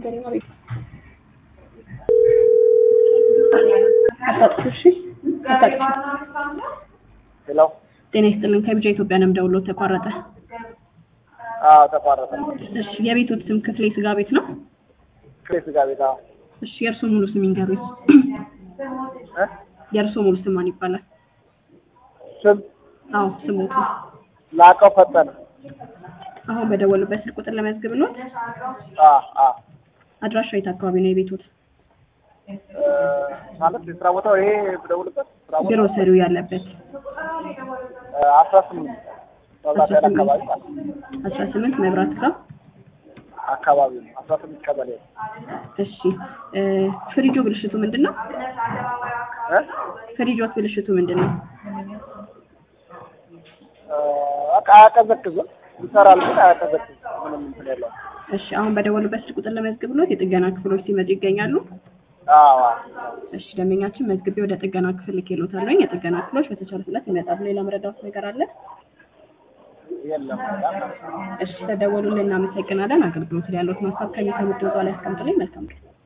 ነገርኛ ቤት አጣጥሽ አጣጥሽ ሄሎ ጤና ይስጥልኝ ከቢጃ ኢትዮጵያ ነው ደውሎ ተቋረጠ ተቋረጠ እሺ የቤቶት ስም ክፍሌ ስጋ ቤት ነው ክፍሌ ስጋ ቤት እሺ የእርሶ ሙሉ ስም ይንገሩኝ የእርሶ ሙሉ ስም ማን ይባላል ስም ስሞቱ ላቀው ፈጠነ አሁን በደወሉበት ስልክ ቁጥር ለመዝግብ ነው አድራሻው የት አካባቢ ነው የቤቶት ማለት የስራ ቦታው ይሄ በደውልበት ስራ ቦታው ግሮሰሪው ያለበት 18 አካባቢ 18 መብራት ጋር አካባቢ 18 ቀበሌ እሺ ፍሪጆ ብልሽቱ ምንድነው ፍሪጆት ብልሽቱ ምንድነው አያቀዘቅዝም ይሰራል ግን አያቀዘቅዝም ምንም እንትን የለውም እሺ አሁን በደወሉበት ስልክ ቁጥር ለመዝግብ ነው የጥገና ክፍሎች ሲመጡ ይገኛሉ እሺ ደንበኛችን መዝግቤ ወደ ጥገና ክፍል ልኬሎታለሁ የጥገና ክፍሎች በተቻለ ፍጥነት ይመጣሉ ሌላ መረዳት ነገር አለ የለም እሺ ተደወሉልን እናመሰግናለን አገልግሎት ላይ ያለዎት ማሳብ ከሚሰሙት ላይ አስቀምጡልኝ መልካም ቀን